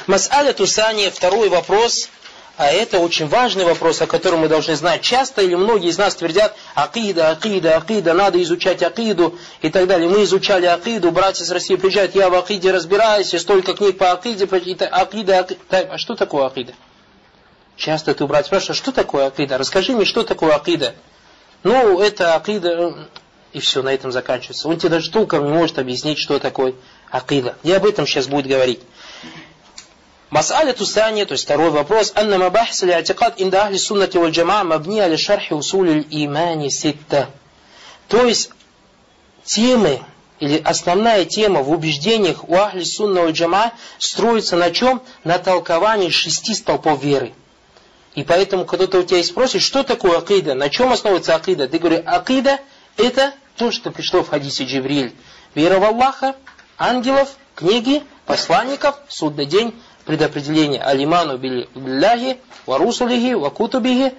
Мас'аля Тусания, второй вопрос, а это очень важный вопрос, о котором мы должны знать. Часто или многие из нас твердят: акида, акида, акида, надо изучать акиду и так далее. Мы изучали акиду, братья из России приезжают: я в акиде разбираюсь, и столько книг по акиде, акида. А что такое акида? Часто ты у братьев спрашиваешь: что такое акида? Расскажи мне, что такое акида. Ну, это акида, и все, на этом заканчивается. Он тебе даже толком не может объяснить, что такое акида. И об этом сейчас будет говорить. Мас'аля Тусания, то есть второй вопрос. Анна мабахис ли атикад инда ахли суннати валь джамаа мабни аля шархи усуль имани ситта. То есть темы, или основная тема в убеждениях у ахли сунна валь джамаа строится на чем? На толковании 6 столпов веры. И поэтому, когда-то у тебя и спросит, что такое акида, на чем основывается акида? Ты говоришь: акида это то, что пришло в хадисе Джибриль. Вера в Аллаха, ангелов, книги, посланников, судный день, предопределение. Алиману билляхи, ва русулихи, ва кутубихи,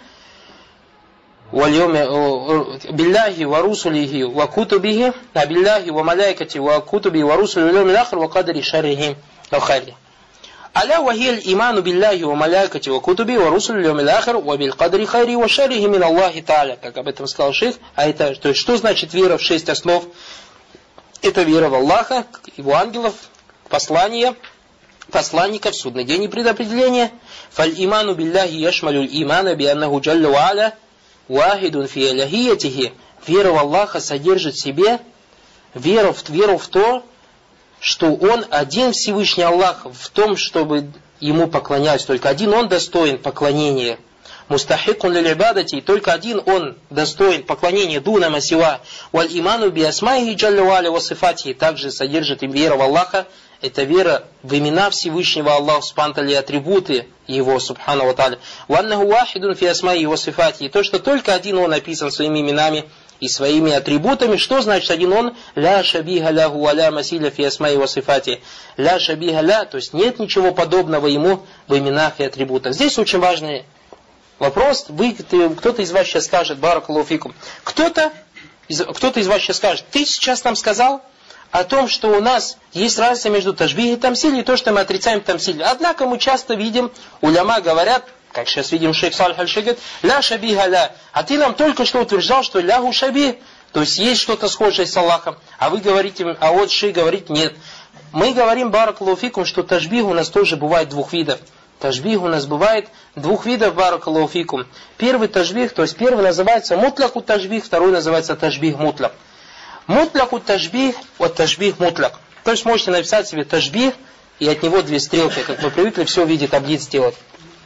билляхи, ва русулихи, ва кутубихи, а билляхи, ва маляйкати, ва кутубихи, ва русулихи, ва льоми лахр, ва кадари шаррихи, ва хайри. Аля вахиль иману билляхи, ва маляйкати, ва кутубихи, ва русулихи, ва льоми лахр, ва бил кадри хайри, ва шаррихи мин Аллахи та'аля. Как об этом сказал шейх. А это, то есть, что значит вера в 6 основ? Это вера в Аллаха, его ангелов, послания, посланников, судный день и предопределение. Фаль иману билляхи яшмалюль имана би аннаху джалля ва аля вахидун фи алахиятихи. Вера в Аллаха содержит в себе веру в то, что Он один, Всевышний Аллах, в том, чтобы Ему поклонялись. Только один Он достоин поклонения. Мустахикун лиль ибадати, только один Он достоин поклонения, дуна масива. Валь иману би асмаихи джалля ва аля ва сифатихи. Также содержит и вера в Аллаха. Это вера в имена Всевышнего Аллаха, спантали атрибуты Его, субхану ва тааля. Ваннаху вахидун фи асмаихи ва сифатихи. То, что только один Он написан своими именами и своими атрибутами. Что значит один Он? Ля шабиха лаху ва ля масиля фи асмаихи ва сифатихи. Ля шабиха ля, то есть нет ничего подобного Ему в именах и атрибутах. Здесь очень важный вопрос. Кто-то из вас сейчас скажет: баракаллаху фикум. Кто-то из вас сейчас скажет: ты сейчас нам сказал о том, что у нас есть разница между ташбих и тамсиль, и то, что мы отрицаем тамсиль. Однако мы часто видим, уляма говорят, как сейчас видим шейх Салих аль-Шейх говорит: ля шабиха ля. А ты нам только что утверждал, что ляху шабих, то есть есть что-то схожее с Аллахом. А вы говорите, а вот шейх говорит: нет. Мы говорим, баракаллаху фикум, что ташбих у нас тоже бывает 2 видов. Ташбих у нас бывает 2 видов, баракаллаху фикум. Первый ташбих, то есть первый называется мутляку ташбих, второй называется ташбих мутляк. Мутляку ташбих, вот ташбих мутляк. То есть можете написать себе ташбих и от него 2 стрелки, как мы привыкли все в виде таблиц делать.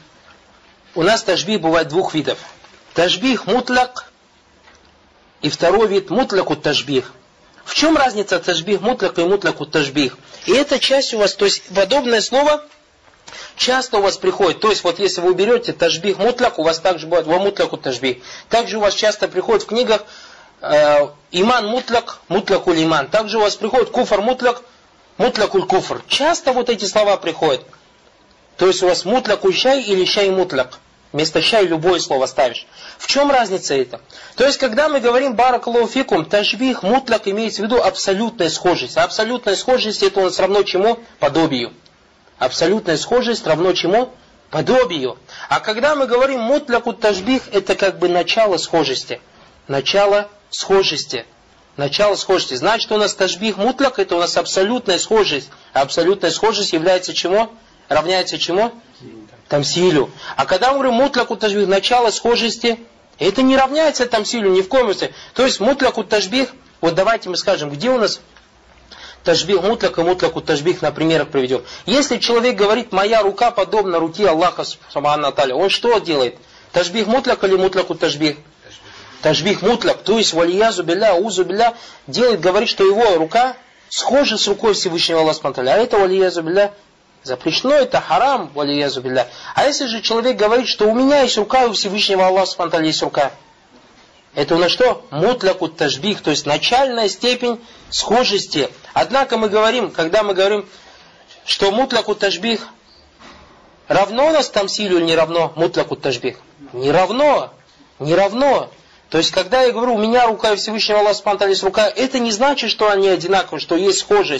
У нас ташбих бывает 2 видов. Ташбих мутляк и второй вид мутляку ташбих. В чем разница ташбих мутляк и мутляку ташбих? И эта часть у вас, то есть подобное слово часто у вас приходит. То есть вот если вы уберете ташбих мутляк, у вас также бывает ва мутляку ташбих. Также у вас часто приходит в книгах иман мутляк, мутлякуль иман. Также у вас приходит куфр мутляк, мутлякуль куфр. Часто вот эти слова приходят. То есть у вас мутлякуль щай или щай мутляк. Вместо щай любое слово ставишь. В чем разница это? То есть когда мы говорим баракаллаху фикум, ташбих мутляк имеется в виду абсолютная схожесть. А абсолютная схожесть это у нас равно чему? Подобию. Абсолютная схожесть равно чему? Подобию. А когда мы говорим мутляку ташбих, это как бы начало схожести. Начало схожести. Начало схожести. Значит, у нас ташбих мутляк, это у нас абсолютная схожесть. А абсолютная схожесть является чему? Равняется чему? Тамсилю. А когда мы говорим мутляку ташбих, начало схожести, это не равняется тамсилю ни в коем случае. То есть мутляку ташбих, вот давайте мы скажем, где у нас ташбих мутляк и мутляку ташбих на примерах приведем. Если человек говорит: моя рука подобна руке Аллаха субхану ва тааля, он что делает? Ташбих мутляк или мутляку ташбих? Ташбих мутляк, то есть валиязу билля, аузу билля, говорит, что его рука схожа с рукой Всевышнего Аллаха субхану ва тааля. А это валиязу билля запрещено, это харам, валиязу билля. А если же человек говорит, что у меня есть рука, и у Всевышнего Аллаха субхану ва тааля есть рука, это у нас что? Мутляку ташбих, то есть начальная степень схожести. Однако мы говорим, когда мы говорим, что мутляку ташбих равно у нас тамсилю или не равно мутляку ташбих? Не равно. Не равно. То есть, когда я говорю, у меня рука и Всевышнего Аллаха субхану ва тааля есть рука, это не значит, что они одинаковы, что есть схожесть.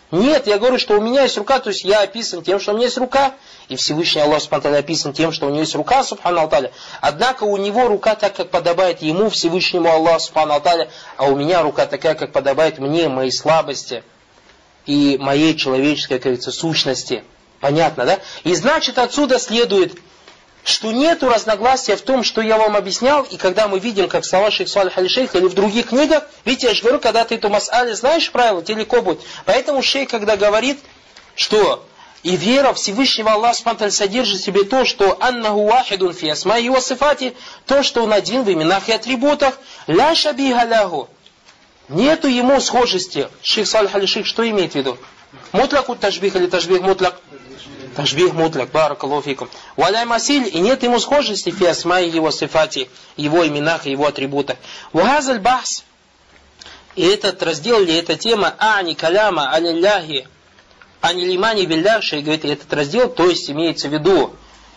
Нет, я говорю, что у меня есть рука, то есть я описан тем, что у меня есть рука, и Всевышний Аллах Субхану ва Тааля описан тем, что у него есть рука, Субхану ва Тааля. Однако у него рука так, как подобает ему, Всевышнему Аллаху Субхану ва Тааля, а у меня рука такая, как подобает мне, моей слабости и моей человеческой, как говорится, сущности. Понятно, да? И значит, отсюда следует, что нету разногласия в том, что я вам объяснял, и когда мы видим, как слова шейх Салих аль-Шейх или в других книгах, видите, я же говорю, когда ты эту мас'али знаешь правила, тебе легко будет. Поэтому шейх, когда говорит, что и вера Всевышнего Аллаха Субхану содержит в себе то, что аннаху вахидун фи асмаи ва сифати, то, что он один в именах и атрибутах, ля шабиха лаху. Нету ему схожести. Шейх Салих аль-Шейх что имеет в виду? Мутлаку ташбих или ташбих мутлак? Ташбих мутлак, баракаллаху фикум. Валя масиль, и нет ему схожести фи асмаи его сифати, его именах и его атрибутах. Вахазаль бахс, и этот раздел или эта тема, ани каляма алилляхи, ани лимани биллях, шейх говорит, этот раздел, то есть имеется в виду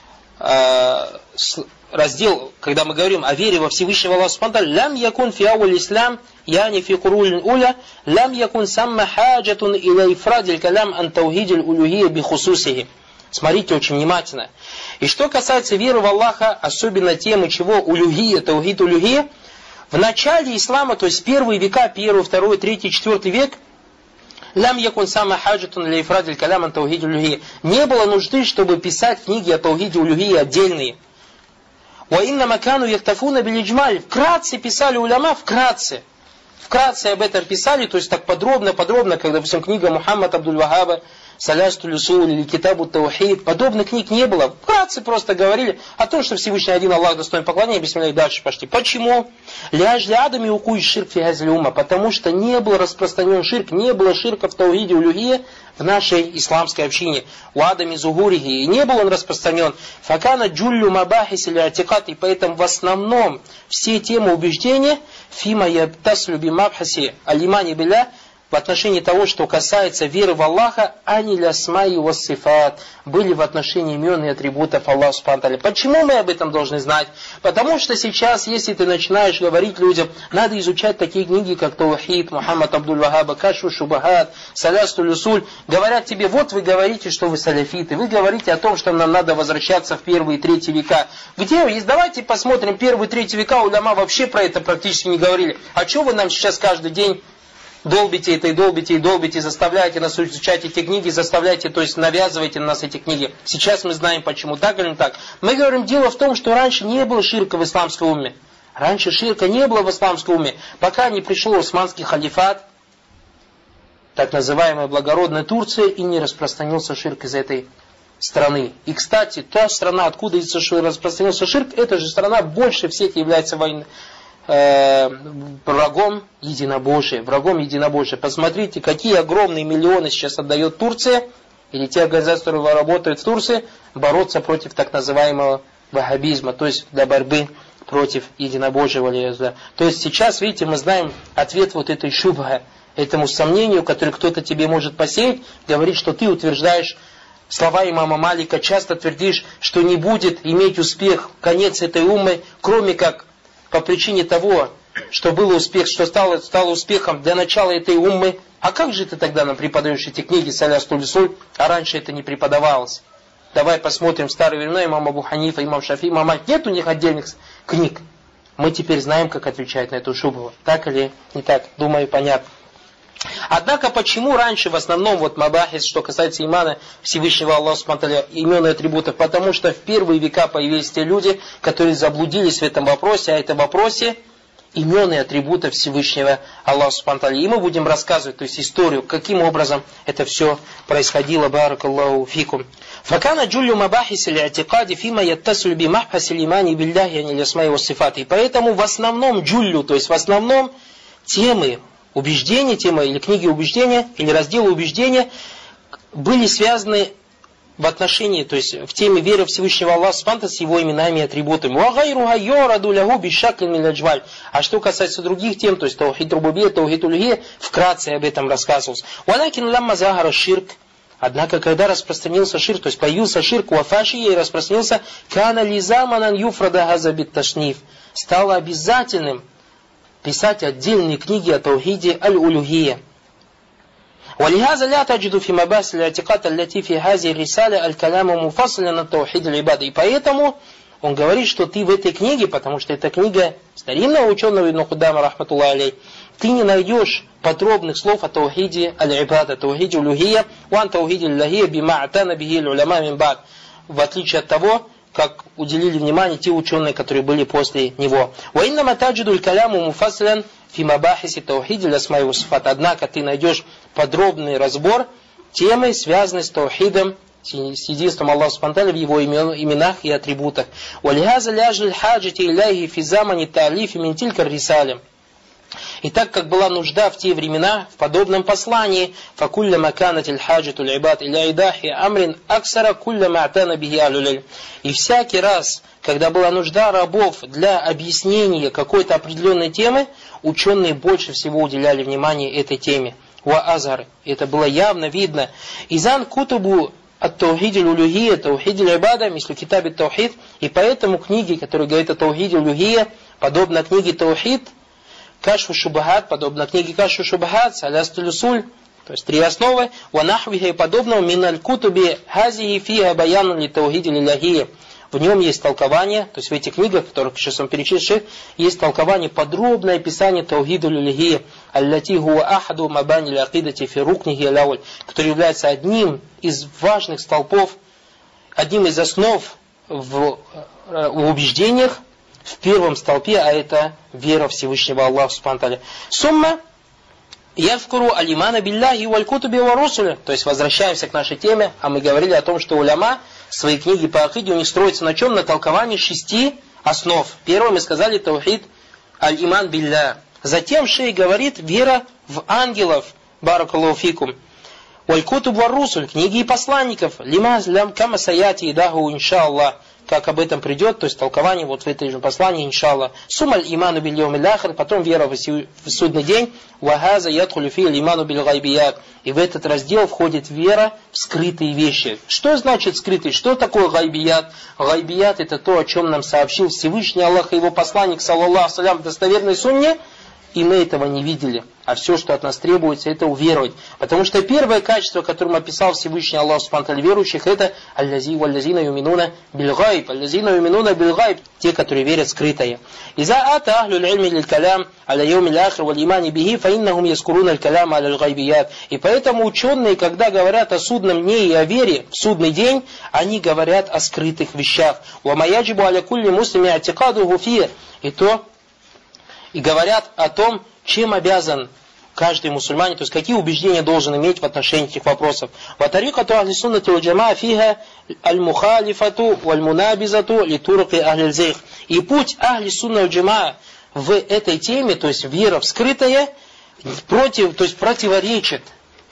раздел, когда мы говорим о вере во Всевышнего Аллаха Субхану ва Тааля, лям якун фи ауаль ислам, яни фи курулин уля, лям якун самма хаджатун иля ифрадиль калям ан таухидиль улюхия би хусусихи. Смотрите очень внимательно. И что касается веры в Аллаха, особенно темы чего улюхия, таухид улюхия, в начале ислама, то есть первые века, 1, 2, 3, 4 век, лям якун самма хаджатун иля ифрадиль калям ан таухидиль улюхия. Не было нужды, чтобы писать книги о таухиде улюхии отдельные. وَإِنَّمَا كَانُوا يَكْتَفُونَ بِالْإِجْمَالِ. Вкратце писали уляма, вкратце об этом писали, то есть так подробно, как, допустим, книга Мухаммад Абдуль-Вахаба, Салястуль Усуль или Китабу Таухид. Подобных книг не было. Вкратце просто говорили о том, что Всевышний один Аллах достоин поклонения, бисмилля, и дальше пошли. Почему? «Ляжли адами укуй ширк фи газли ума». Потому что не был распространен ширк, не было ширка в таухиде улюхия в нашей исламской общине. У адами зугурихи. И не был он распространен. Факана джуллю мабахис или атикат. И поэтому в основном все темы убеждения фима ябтаслю бимабхаси алимани билля, в отношении того, что касается веры в Аллаха, ани лясмаи вассифат, были в отношении имен и атрибутов Аллаха Субхану ва Тааля. Почему мы об этом должны знать? Потому что сейчас, если ты начинаешь говорить людям, надо изучать такие книги, как Таухид, Мухаммад Абдуль-Вахаба, Кашфу шубахат, Салястуль Усуль, говорят тебе, вот вы говорите, что вы саляфиты, вы говорите о том, что нам надо возвращаться в 1 и 3 века. Где есть? Давайте посмотрим, 1 и 3 века уляма вообще про это практически не говорили. А что вы нам сейчас каждый день долбите это и долбите, заставляете нас изучать эти книги, заставляете, то есть навязываете на нас эти книги. Сейчас мы знаем почему, так или не так. Мы говорим, дело в том, что раньше не было ширка в исламском уме. Раньше ширка не было в исламском уме. Пока не пришел османский халифат, так называемая благородная Турция, и не распространился ширк из этой страны. И, кстати, та страна, откуда распространился ширк, эта же страна больше всех является врагом единобожия. Посмотрите, какие огромные миллионы сейчас отдает Турция, или те организации, которые работают в Турции, бороться против так называемого ваххабизма, то есть для борьбы против единобожия. То есть сейчас, видите, мы знаем ответ вот этой шубха, этому сомнению, которое кто-то тебе может посеять, говорит, что ты утверждаешь слова имама Малика, часто твердишь, что не будет иметь успех конец этой уммы, кроме как по причине того, что был успех, что стало успехом для начала этой уммы. А как же ты тогда нам преподаешь эти книги Салястуль Усуль, а раньше это не преподавалось? Давай посмотрим в старые времена, имам Абу Ханифа, имам Шафи, имам Малик. Нет у них отдельных книг. Мы теперь знаем, как отвечать на эту шубху. Так или не так? Думаю, понятно. Однако, почему раньше в основном вот мабахис, что касается имана Всевышнего Аллаха Субхану ва Тааля, имен и атрибутов? Потому что в первые века появились те люди, которые заблудились в этом вопросе, а это в вопросе имен и атрибутов Всевышнего Аллаха Субхану ва Тааля. И мы будем рассказывать, то есть историю, каким образом это все происходило. Баракаллаху фикум. Факана джуллю мабахис или атикади фима яттасуль би махпас или имани билляхи ани лясмай вассифаты. И поэтому в основном джуллю, то есть в основном темы убеждения, тема или книги убеждения, или разделы убеждения были связаны в отношении, то есть в теме веры Всевышнего Аллаха Субхану ва Тааля с его именами и атрибутами. А что касается других тем, то есть таухид рубубия, таухид улюхия, вкратце об этом рассказывалось. Однако, когда распространился ширк, то есть появился ширк, и распространился, стало обязательным писать отдельные книги о таухиде аль-улюхия. ولهذا لا تجد في مباحث الاعتقاد التي في هذه الرسالة الكلام مفصلا عن توحيد العبادة. И поэтому он говорит, что ты в этой книге, потому что это книга старинного ученого Ибн Кудама, рахматуллах алейх, ты не найдешь подробных слов о таухиде аль-ибада, таухиде улюхия, ван таухиде аль-лахия бима атана бихи аль-уляма мин бад, в отличие от того, как уделили внимание те ученые, которые были после него. وَإِنَّمَا تَجِدُ الْكَلَامُ مُفَصِّلًا فِي مَبَاحِثِ تَوْحِيدِ الْأَسْمَاءِ وَالصِّفَاتِ. Однако ты найдешь подробный разбор темы, связанной с таухидом, с единством Аллаха субхану ва тааля в его именах и атрибутах. وَلِهَذَا لَأَجْلِ الْحَاجَةِ إِلَيْهِ فِي زَمَنِ التَّأْلِيفِ مِنْ تِلْكَ الرِّسَالِ. И так как была нужда в те времена в подобном послании, فَكُلَّمَا كَانَتِ الْحَاجَةُ الْعِبَادِ إِلَى إِيضَاحِ أَمْرٍ أَكْثَرَ كُلَّمَا اعْتَنَى بِهِ أَهْلُ الْعِلْمِ. И всякий раз, когда была нужда рабов для объяснения какой-то определенной темы, ученые больше всего уделяли внимание этой теме. وَأَزْهَرِ. Это было явно видно. «Изан кутубу ат-таухид аль-улюхия, таухид аль-ибада, мислю китаб ат-таухид». И поэтому книги, которые говорят о таухиде аль-улюхия, подобно книге таухид, Кашфу Шубахат, подобно книге Кашфу Шубахат, Салястуль Усуль, то есть 3 основы, Ванахвиха и подобного, Миналь Кутуби, Хазихи Фиха Баяну ли Таухиди Лиляхия. В нем есть толкование, то есть в этих книгах, которых сейчас вам перечислил, есть толкование, подробное описание Таухиду Лиляхия, Аллати хуа ахаду мабани лякидати фи рукнихи алауль, который является одним из важных столпов, одним из основ в убеждениях, в первом столпе, а это вера Всевышнего Аллаха субхану ва тааля. Сумма ядкуру алимана билляхи валь кутуби ва русули. То есть возвращаемся к нашей теме, а мы говорили о том, что уляма свои книги по акиде у них строятся на чем? На толковании 6 основ. Первое мы сказали таухид аль-иман билля. Затем шейх говорит вера в ангелов, баракаллаху фикум. Валь кутуб ва русуль, книги и посланников. Лима лям кама саяти идаху иншаллах. Как об этом придет, то есть толкование вот в этой же послании, иншаллах. Сумаль иману биль йомил ахир, потом вера в судный день, вахаза ядхулю фи иману биль гайбият. И в этот раздел входит вера в скрытые вещи. Что значит скрытые? Что такое гайбият? Гайбият это то, о чем нам сообщил Всевышний Аллах и его посланник, саллаллаху салям, в достоверной сунне, и мы этого не видели. А все, что от нас требуется, это уверовать. Потому что первое качество, которым описал Всевышний Аллах субхану ва тааля верующих, это аллази валлазина юминуна билгайб. Аллазина юминуна билгайб. Те, которые верят скрытое. Иза ата ахлю л'ильми л'калям аля йоми l'ахир валь имани бихи, фаиннахум яскуруна l'калям аля l'гайбият. И поэтому ученые, когда говорят о судном дне и о вере в судный день, они говорят о скрытых вещах. Ва маяджибу аля кулли муслими атикадуху фи. И говорят о том, чем обязан каждый мусульманин, то есть какие убеждения должен иметь в отношении этих вопросов. Ватарикату ахли суннати валь джамаа фиха аль-мухалифату валь-мунабизату литурки ахли зейх. И путь ахли сунна валь джамаа в этой теме, то есть вера в скрытое, то есть противоречит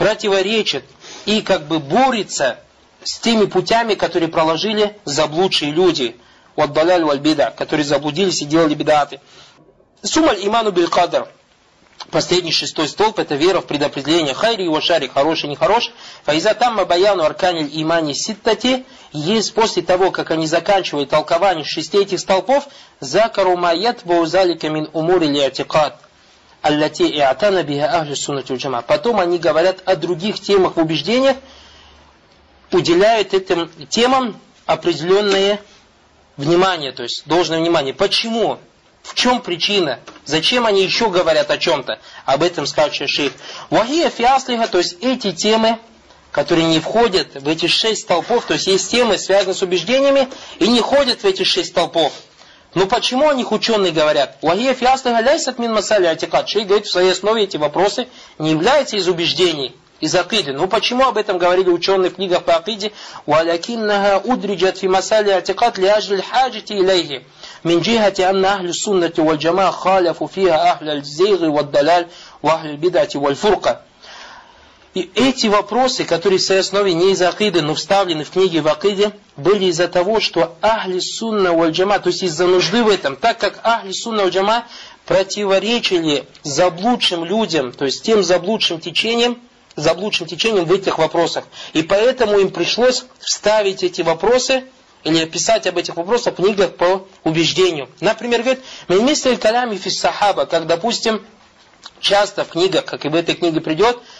и как бы борется с теми путями, которые проложили заблудшие люди, ваддаляль валь-бида, которые заблудились и делали бидаты. Сумаль иману биль кадр. Последний 6 столб это вера в предопределение хайри и шари, хороший и нехорош. Фаиза тамма баяну арканиль имани ситтати. Есть после того, как они заканчивают толкование 6 этих столпов, закару маят баузалика мин умури ли'атикад аллати и'атана биха ахли суннати валь джамаа. Потом они говорят о других темах в убеждениях, уделяют этим темам определенное внимание, то есть должное внимание. Почему? В чем причина? Зачем они еще говорят о чем-то? Об этом скажет шейх. Вахия фиаслиха, то есть эти темы, которые не входят в эти 6 столпов, то есть есть темы, связанные с убеждениями, и не входят в эти 6 столпов. Но почему о них ученые говорят? Вахия фиаслиха ляйсат мин масали атикад. Шейх говорит, в своей основе эти вопросы не являются из убеждений, из акиды. Ну почему об этом говорили ученые в книгах по акиде? Валякиннаха удриджат фи масали атикад ли ажлиль хаджити илейхи. من جهة أن أهل السنة والجماعة خالفوا فيها أهل الزيغ والضلال وأهل البدعة والفرقة. И эти вопросы, которые в своей основе не из акиды, но вставлены в книги в акиде, были из-за того, что ахли сунна валь джама, то есть из-за нужды в этом, так как ахли сунна валь джама противоречили заблудшим людям, то есть тем заблудшим течениям в этих вопросах. И поэтому им пришлось вставить эти вопросы или писать об этих вопросах в книгах по убеждению. Например, говорит, «Мимислиль калями фис сахаба», как, допустим, часто в книгах, как и в этой книге придет,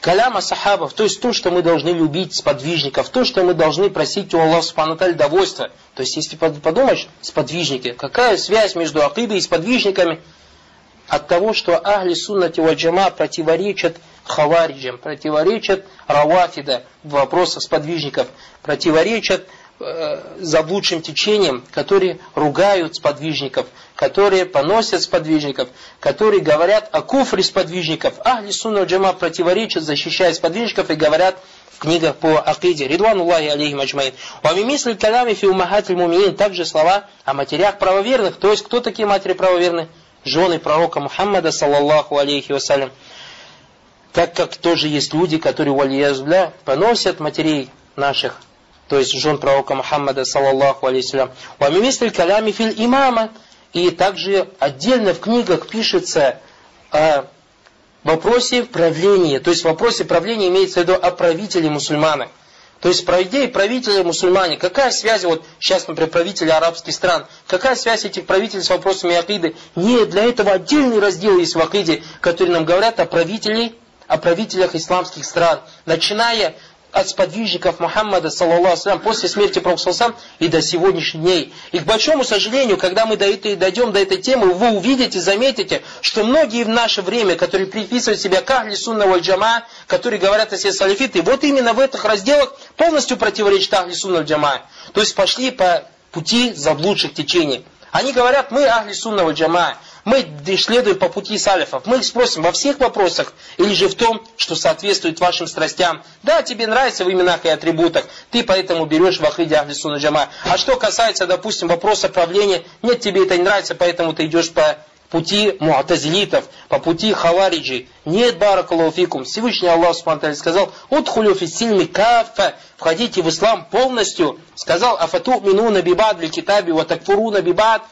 каляма сахабов, то есть то, что мы должны любить сподвижников, то, что мы должны просить у Аллаха субхану ва тааля довольства. То есть, если подумаешь, сподвижники, какая связь между акидой и сподвижниками? От того, что ахли суннати валь джама противоречат хавариджам, противоречат равафида в вопросах сподвижников, противоречат заблудшим течениям, которые ругают сподвижников, которые поносят сподвижников, которые говорят о куфре сподвижников. Ахли сунна валь джама противоречат, защищая сподвижников и говорят в книгах по акиде. Ридвануллахи алейхим аджмаин. Ва мимисли калями фи уммахатиль муминин, также слова о матерях правоверных. То есть, кто такие матери правоверные? Жены пророка Мухаммада, саллаллаху алейхи вассалям. Так как тоже есть люди, которые, валиязбля, поносят матерей наших, то есть жен пророка Мухаммада, саллаллаху алейхи вассалям. Ва мимисли калями фил имама. И также отдельно в книгах пишется о вопросе правления. То есть в вопросе правления имеется в виду о правителе мусульмана. То есть про идеи правителя мусульмане. Какая связь, вот сейчас, например, правители арабских стран, какая связь этих правителей с вопросами акиды? Нет, для этого отдельный раздел есть в акиде, который нам говорят о правителях исламских стран. Начиная от сподвижников Мухаммада, саллаллаху алейхи, после смерти Пророка саллаллаху и до сегодняшних дней. И к большому сожалению, когда мы дойдем до этой темы, вы увидите, заметите, что многие в наше время, которые приписывают себя к ахли сунна валь джама, которые говорят о себе салафиты, вот именно в этих разделах полностью противоречат ахли сунна валь джама. То есть пошли по пути заблудших течений. Они говорят, мы ахли сунна валь джама, мы следуем по пути салифов. Мы их спросим во всех вопросах, или же в том, что соответствует вашим страстям. Да, тебе нравится в именах и атрибутах, ты поэтому берешь в акиде ахли сунна джама. А что касается, допустим, вопроса правления, нет, тебе это не нравится, поэтому ты идешь по пути муатазилитов, по пути хавариджи. Нет, баракаллаху фикум. Всевышний Аллах субхану ва тааля сказал, «Удхулю фиссильми каффа», входите в ислам полностью. Сказал, «Афату'минуна бибад лиль китаби ва такфуруна бибад».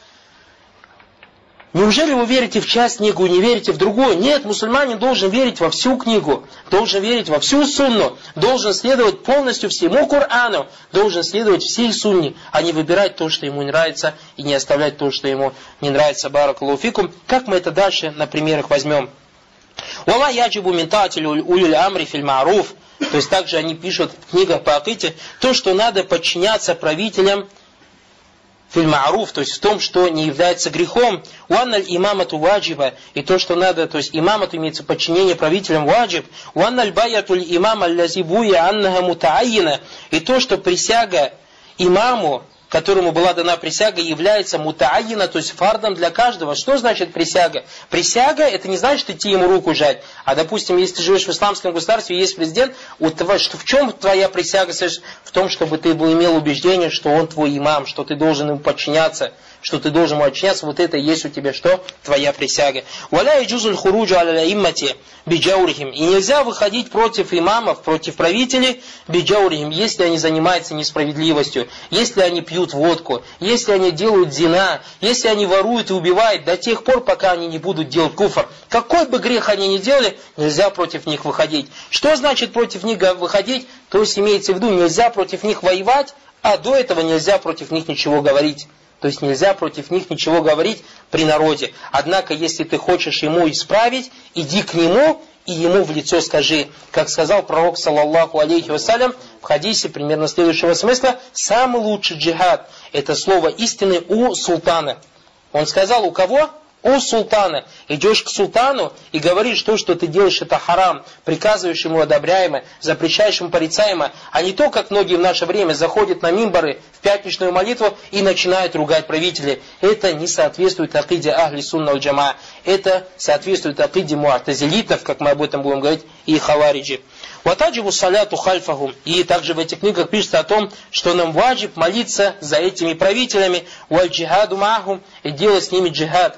Неужели вы верите в часть книгу и не верите в другую? Нет, мусульманин должен верить во всю книгу, должен верить во всю сунну, должен следовать полностью всему Корану, должен следовать всей сунне, а не выбирать то, что ему нравится, и не оставлять то, что ему не нравится. Баракаллаху фикум. Как мы это дальше на примерах возьмем? «Вала яджибу мин таатиль улюль амри филь ма'руф». То есть также они пишут в книгах по акиде, то, что надо подчиняться правителям филь ма'руф, то есть в том, что не является грехом. «Уанналь имамату ваджиба», и то, что надо, то есть имамату имеется подчинение правителям ваджиб. «Уанналь баятуль имама аллази буя аннаха мутаайина», и то, что присяга имаму, которому была дана присяга, является мутаайина, то есть фардом для каждого. Что значит присяга? Присяга, это не значит идти ему руку жать. А допустим, если ты живешь в исламском государстве, есть президент, в чем твоя присяга? В том, чтобы ты имел убеждение, что он твой имам, что ты должен ему подчиняться, что ты должен ему подчиняться, вот это и есть у тебя что? Твоя присяга. «Валя яджузуль хуруджу аля иммати биджаурихим». И нельзя выходить против имамов, против правителей биджаурихим, если они занимаются несправедливостью, если они пьют водку, если они делают зина, если они воруют и убивают, до тех пор, пока они не будут делать куфр. Какой бы грех они ни делали, нельзя против них выходить. Что значит против них выходить? То есть имеется в виду, нельзя против них воевать, а до этого нельзя против них ничего говорить. То есть нельзя против них ничего говорить при народе. Однако, если ты хочешь ему исправить, иди к нему и ему в лицо скажи. Как сказал пророк, саллаллаху алейхи вассалям, в хадисе примерно следующего смысла, самый лучший джихад, это слово истины у султана. Он сказал, у кого? У султана. Идешь к султану и говоришь, то, что ты делаешь, это харам, приказываешь ему одобряемо, запрещаешь ему порицаемо, а не то, как многие в наше время заходят на мимбары в пятничную молитву и начинают ругать правителей. Это не соответствует акиде ахли сунна валь джама. Это соответствует акиде муатазилитов, как мы об этом будем говорить, и хавариджи. «Ватаджибу саляту хальфахум». И также в этих книгах пишется о том, что нам ваджиб молиться за этими правителями, валь джихаду махум, и делать с ними джихад,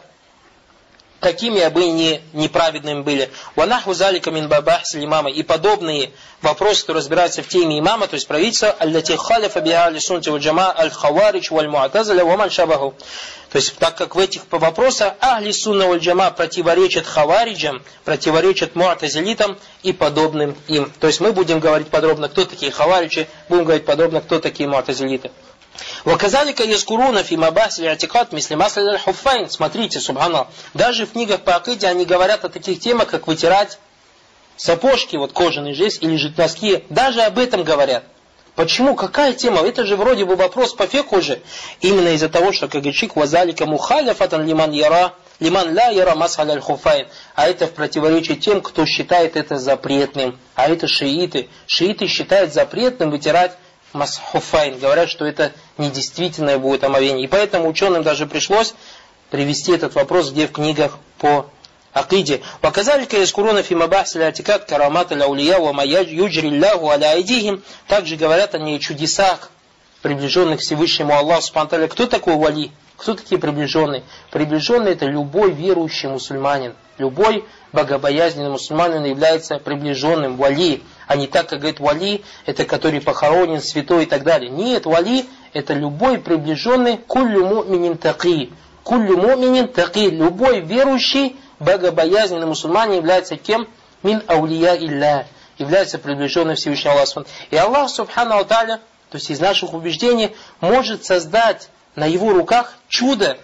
какими бы они неправедными были. «Ванаху залика мин бабахс имама». И подобные вопросы, которые разбираются в теме имама, то есть правительства, аллати халяфа биха али сунти валь джама аль хаваридж валь муатазаля ва ман шабаху. То есть, так как в этих вопросах ахли сунна валь джама противоречат хавариджам, противоречат муатазилитам и подобным им. То есть мы будем говорить подробно, кто такие хавариджи, будем говорить подробно, кто такие муатазилиты. «Ваказалика яскуруна фи мабасли атикат мисли масли аль-хуффайн». Смотрите, субханаллах, даже в книгах по акиде они говорят о таких темах, как вытирать сапожки вот кожаные же есть, или же носки, даже об этом говорят. Почему? Какая тема? Это же вроде бы вопрос по фикху же. Именно из-за того, что, как говорит шейх, «Вазалика мухаляфатан лиман ла яра масхаль аль-хуфайн». А это в противоречии тем, кто считает это запретным. А это шииты. Шииты считают запретным вытирать масхуфайн. Говорят, что это недействительное будет омовение. И поэтому ученым даже пришлось привести этот вопрос, где в книгах по акиде. Ваказалика яскуруна фи мабахси ля-атикад карамат ля-аулия ва ма юджри ллаху аля айдихим. Также говорят они о чудесах, приближенных к Всевышнему Аллаху субхану ва тааля. Кто такой вали? Кто такие приближенные? Приближенный — это любой верующий мусульманин. Любой богобоязненный мусульманин является приближенным вали. А не так, как говорит вали, это который похоронен, святой и так далее. Нет, вали — это любой приближенный куллю му'минин таки. Куллю му'минин таки. Любой верующий богобоязненный мусульманин является кем? Мин аулия илля. Является приближенным Всевышнего Аллаха. И Аллах субхану ва тааля, то есть из наших убеждений, может создать на его руках чудо.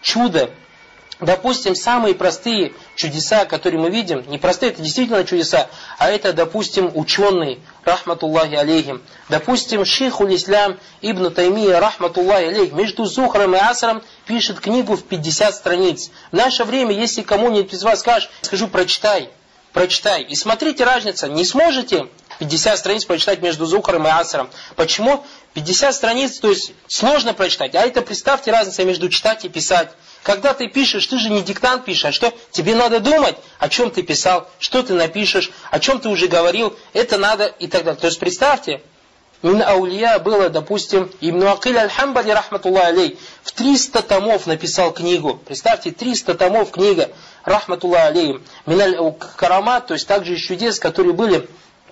Допустим, самые простые чудеса, которые мы видим, не простые, это действительно чудеса, а это, допустим, ученые, рахматуллахи алейхим. Допустим, шейхуль ислам ибн Таймия, рахматуллахи алейхим, между Зухром и Асром пишет книгу в 50 страниц. В наше время, если кому-нибудь из вас скажет, скажу, прочитай. И смотрите разницу, не сможете 50 страниц прочитать между Зухром и Асром. Почему? 50 страниц, то есть сложно прочитать. А это, представьте, разница между читать и писать. Когда ты пишешь, ты же не диктант пишешь, а что? Тебе надо думать, о чем ты писал, что ты напишешь, о чем ты уже говорил, это надо и так далее. То есть представьте, мин аулия было, допустим, Ибн Акиль аль-Хамбали, рахматуллах алей, в 300 томов написал книгу. Представьте, 300 томов книга, рахматуллах алей. Мин аль-Карамат, то есть также из чудес, которые были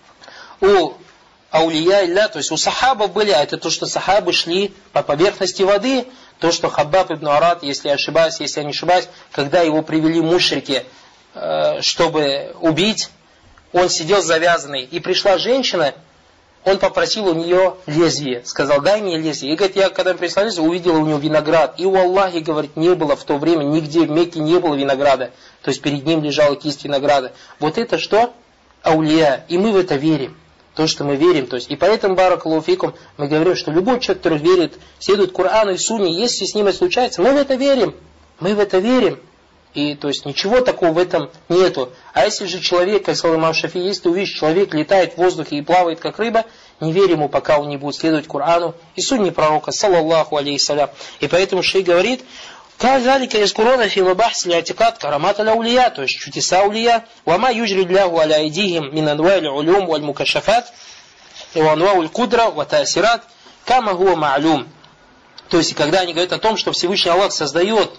у аулия илля, то есть у сахабов были, а это то, что сахабы шли по поверхности воды. То, что Хаббаб ибн Арат, если я не ошибаюсь, когда его привели мушрики, чтобы убить, он сидел завязанный. И пришла женщина, он попросил у нее лезвие. Сказал, дай мне лезвие. И говорит, я когда прислал лезвие, увидел у него виноград. И у Аллахи, говорит, не было в то время, нигде в Мекке не было винограда. То есть перед ним лежала кисть винограда. Вот это что? Аулия. И мы в это верим. То, что мы верим. То есть, и поэтому, баракаллаху фикум, мы говорим, что любой человек, который верит, следует Корану и Сунне, если с ним это случается, мы в это верим. И то есть ничего такого в этом нету. А если же человек, как сказал имам Шафии, если ты увидишь, человек летает в воздухе и плавает как рыба, не верь ему, пока он не будет следовать Корану и Сунне пророка, саллаллаху алейхиссалям. И поэтому шейх говорит, «Казалика яскуруна фи мабахси ля-атикад карамат аля-аулия», то есть чудеса аулия, «Вама юджри лляху аля айдихим мин анва'иль улюм валь мукашафат, ва анва'уль кудра ва таасират, кама хуа ма'люм». То есть, когда они говорят о том, что Всевышний Аллах создает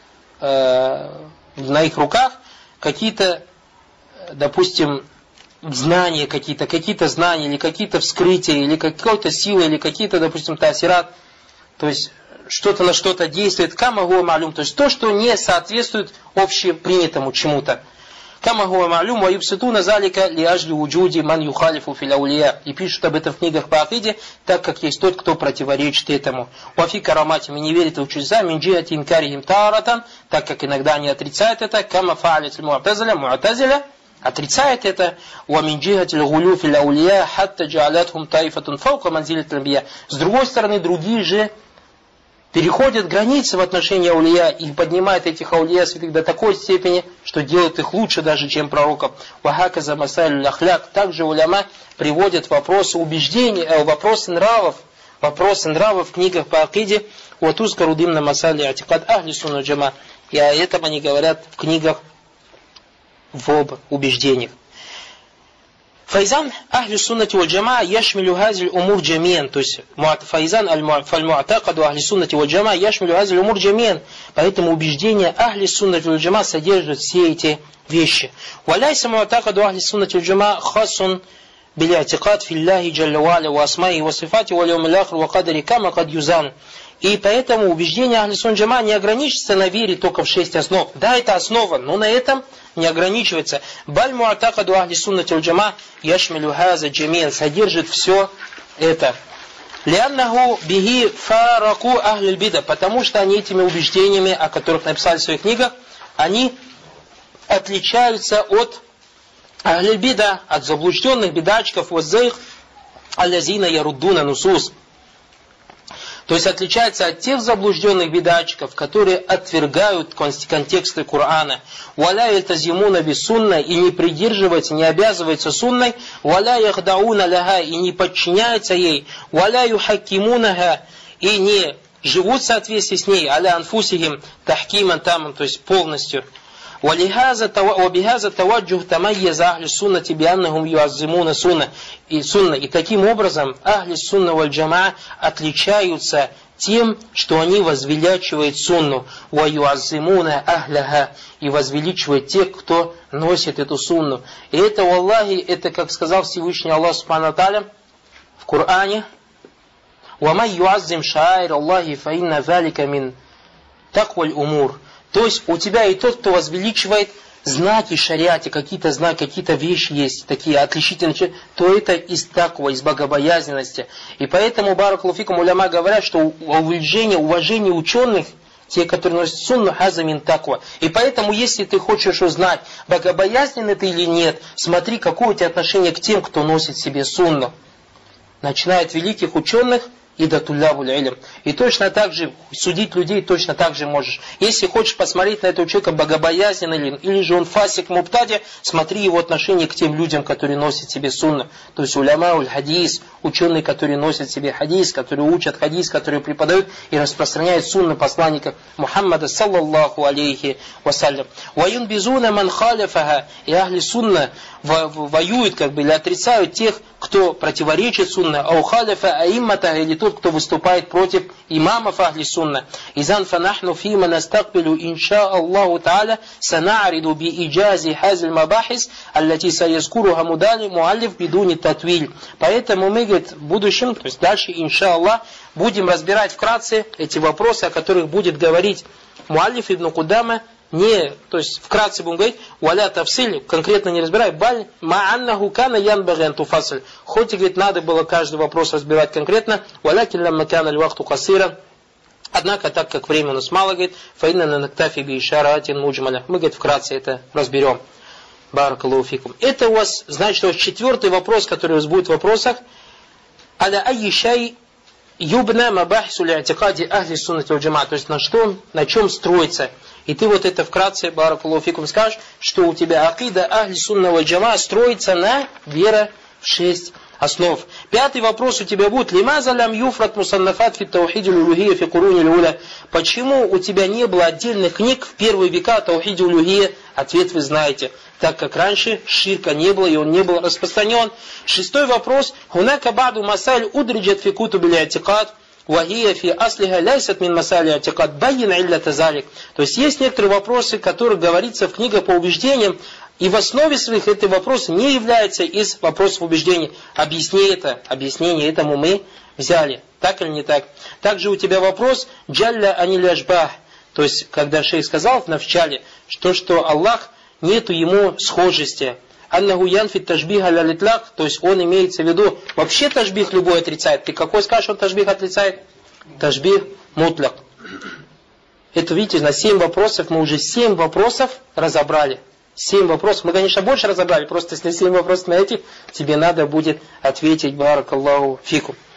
на их руках какие-то, допустим, знания какие-то знания, или какие-то вскрытия, или какой-то силы, или какие-то, допустим, таасират, то есть что-то на что-то действует, кама хуа ма'люм, то есть то, что не соответствует общепринятому чему-то. Кама хуа ма'люм ва юбситуна залика ли ажли вуджуди ман юхалифу фил аулия. И пишут об этом в книгах по акиде, так как есть тот, кто противоречит этому. Вафи караматим, и не верит в чудеса, мин джиати инкарихим таратан, так как иногда они отрицают это, кама фа'алят му'тазиля отрицает это, ва мин джиати лгулю фил аулия хатта джа'алятхум таифатун фаука манзилят анбия. С другой стороны, другие же переходят границы в отношении аулия и поднимают этих аулия святых до такой степени, что делают их лучше даже, чем пророков. Вахаказа масайль ахляк. Также уляма приводят вопросы убеждений, вопросы нравов в книгах по акиде. Ватузка рудим на масали атикад ахли сунна джама. И о этом они говорят в книгах в убеждениях. Файзан ахли суннати валь джамаа яшмилю хазиль умур джамиан. То есть файзан аль-му'такаду ахли суннати валь джамаа яшмилю хазиль умур джамиан. Поэтому убеждения ахли суннати валь джамаа содержат все эти вещи. Валяйса му'такаду ахли суннати валь джамаа хасун биля-атикад филляхи джалля ва аля ва асмаи ва сифати ва льяумил ахир ва кадари кама кад юзан. И поэтому убеждение ахли суннати валь джамаа не ограничится на вере только в 6 основ. Да, это основа, но на этом не ограничивается. Баль му'такаду ахли суннати валь джамаа яшмилю хаза джамиан, содержит все это. Лианнаху бихи фараку ахлиль бида, потому что они этими убеждениями, о которых написали в своих книгах, они отличаются от ахль бида, от заблужденных бидачков, ваззайх, аллазина яруддуна нусус. То есть отличается от тех заблужденных бидачков, которые отвергают контексты Корана. «Валя ялтазимуна бисунна» и не придерживаются, не обязываются сунной. «Валя яхдауна ляха» и не подчиняются ей. «Валя юхаккимунаха» и не живут в соответствии с ней. «Аля анфусихим тахкиман таман», то есть полностью. وبهذا توجه تميز أهل السنة بأنهم يعظمون سنة. И таким образом ахли сунна валь джамаа отличаются тем, что они возвеличивают сунну, وَيُعَظِّمُونَ أَهْلَهَا и возвеличивают тех, кто носит эту сунну. И это, валлахи, это, как сказал Всевышний Аллах Субхану ва Тааля в Коране, وَمَنْ يُعَظِّمْ شَعَائِرَ اللَّهِ فَإِنَّ ذَلِكَ مِنْ تَقْوَى الْأُمُورِ. То есть у тебя и тот, кто возвеличивает знаки шариата, какие-то знаки, какие-то вещи есть, такие отличительные, то это из таква, из богобоязненности. И поэтому, баракаллаху фикум, уляма говорят, что уважение ученых, те, которые носят сунну, хаза мин таква. И поэтому, если ты хочешь узнать, богобоязненный ты или нет, смотри, какое у тебя отношение к тем, кто носит себе сунну. Начиная от великих ученых и до туллябуль илм. И точно так же судить людей точно так же можешь. Если хочешь посмотреть на этого человека, богобоязненный или же он фасик мубтади, смотри его отношение к тем людям, которые носят себе сунну. То есть уляма хадис, ученые, которые носят себе хадис, которые учат хадис, которые преподают и распространяют сунну посланника Мухаммада саллаллаху алейхи вассалям. Ваюн безуна ман халяфаха, и ахли сунна воюют или отрицают тех, кто противоречит сунна, аухаляфа аиммата, или тот, кто выступает против имамов ахли сунна. Изан фанахну фима настакбилу инша Аллаху та'аля сана'риду би иджази хазиль мабахис аллати саязкуруха мудали муаллиф бидуни татвиль. Поэтому мы, в будущем, то есть дальше, инша Аллах, будем разбирать вкратце эти вопросы, о которых будет говорить муаллиф ибн Кудама. То есть вкратце будем говорить, валя тавсиль, конкретно не разбирай, баль ма'аннаху кана янбаги ан туфасль. Хоть и, говорит, надо было каждый вопрос разбирать конкретно, валякин лямма кана аль-вахту касира. Однако, так как время у нас мало, говорит, фаинна нактафи би ишаратин муджмаля. Мы, говорит, вкратце это разберем. Баракаллаху фикум. Это у вас, значит, у вас четвертый вопрос, который у вас будет в вопросах. Аля айи шай юбна мабахису ли'атикади ахли суннати валь джамаа. То есть на чем строится. И ты вот это вкратце, баракаллаху фикум, скажешь, что у тебя акида ахли сунна валь джамаа строится на вера в 6 основ. Пятый вопрос у тебя будет: лимаза лям юфрат мусаннафат фи таухиди улюхия фи куруни уля. Почему у тебя не было отдельных книг в первые века таухиди улюхия? Ответ вы знаете. Так как раньше ширка не было и он не был распространен. Шестой вопрос: хунака баду масаль удриджат фи кутубил и'тикад. وهي في أصلها ليست من مسائل الاعتقاد بين علة ذلك. То есть есть некоторые вопросы, которые говорится в книгах по убеждениям, и в основе своих эти вопросы не являются из вопросов убеждений. Объяснение этому мы взяли. Так или не так? Также у тебя вопрос джалля аниль ашбах. То есть, когда шейх сказал в начале, что Аллах нету ему схожести. Аннаху янфит ташбих аля-литлак, то есть он имеется в виду, вообще ташбих любой отрицает. Ты какой скажешь, он ташбих отрицает? Ташбих мутляк. Это, видите, на 7 вопросов мы уже 7 вопросов разобрали. 7 вопросов. Мы, конечно, больше разобрали, просто если 7 вопросов на этих, тебе надо будет ответить баракаллаху фикум.